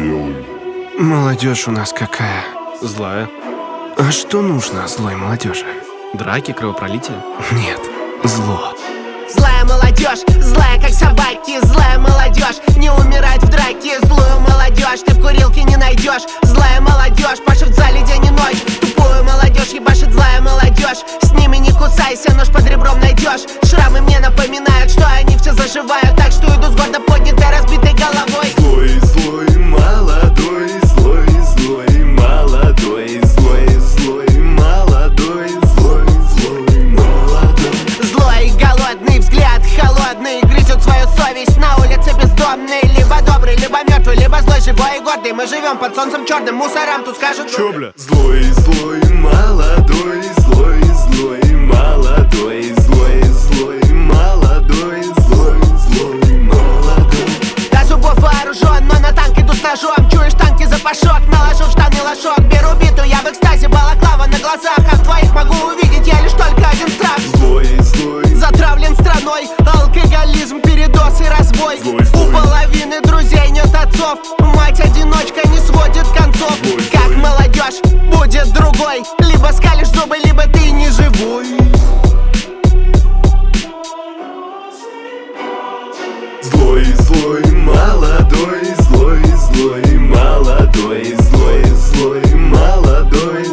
делаем? Молодежь у нас какая? Злая. А что нужно злой молодежи? Драки, кровопролитие? Нет, зло. Злая молодежь, злая как собаки. Злая молодежь, не умирает в драке. Злую молодежь ты в курилке не найдешь. Злая молодежь пашет в зале день и ночь. Тупую молодежь ебашит злая молодежь. С ними не кусайся, нож под ребром найдешь. Шрамы мне напоминают, что они все заживают. Так что иду с гордо поднятой разбитой головой. Злой, злой, молодой, злой, злой, молодой, злой, злой, молодой, злой, злой, молодой. Злой, голодный, взгляд холодный, грызет свою совесть на улице бездомный. Либо добрый, либо мертвый, либо злой, живой и гордый. Мы живем под солнцем черным, мусорам тут скажут: Чё, бля? Злой, злой, молодой, злой, злой, молодой, злой, злой, молодой, злой, злой, молодой. До зубов вооружен, но на танк иду с ножом. Чуешь танки запашок, наложу в штаны лошок. Беру биту, я в экстазе, балаклава на глазах. А в твоих могу увидеть я лишь только один страх. Злой, злой, Затравлен страной, алкоголизм, передоз и разбой. Злой, злой. У половины друзей нет отцов. Мать-одиночка не сводит концов. Злой, Как злой. молодежь будет другой. Либо скалишь зубы, либо ты не живой. злой, злой, молодой, злой, злой, молодой, злой, злой, молодой,